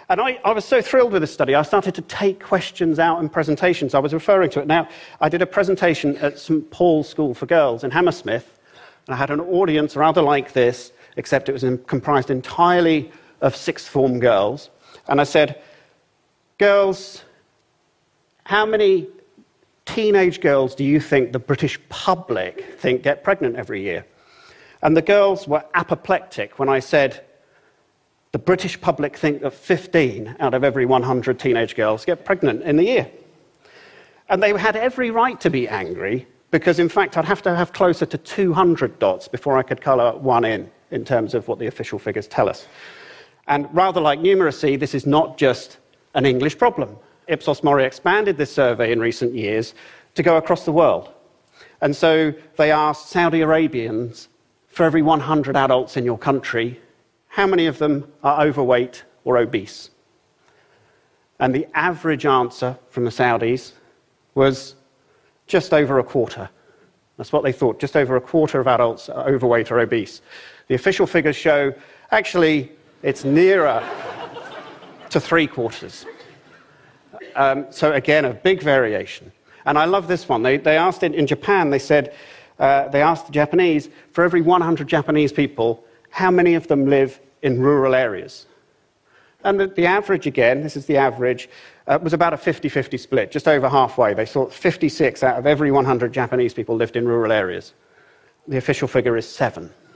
And I was so thrilled with this study, I started to take questions out in presentations. I was referring to it. Now, I did a presentation at St Paul's School for Girls in Hammersmith, and I had an audience rather like this, except it was comprised entirely of sixth form girls. And I said, girls, how many teenage girls do you think the British public think get pregnant every year? And the girls were apoplectic when I said, the British public think that 15 out of every 100 teenage girls get pregnant in the year. And they had every right to be angry, because in fact I'd have to have closer to 200 dots before I could colour one in terms of what the official figures tell us. And rather like numeracy, this is not just an English problem. Ipsos Mori expanded this survey in recent years to go across the world. And so they asked Saudi Arabians, for every 100 adults in your country, how many of them are overweight or obese? And the average answer from the Saudis was just over a quarter. That's what they thought, just over a quarter of adults are overweight or obese. The official figures show, actually, it's nearer to three-quarters. So again, a big variation. And I love this one. They asked it in Japan, they said, they asked the Japanese, for every 100 Japanese people, how many of them live in rural areas? And the average, again, this is the average, was about a 50-50 split, just over halfway. They thought 56 out of every 100 Japanese people lived in rural areas. The official figure is 7.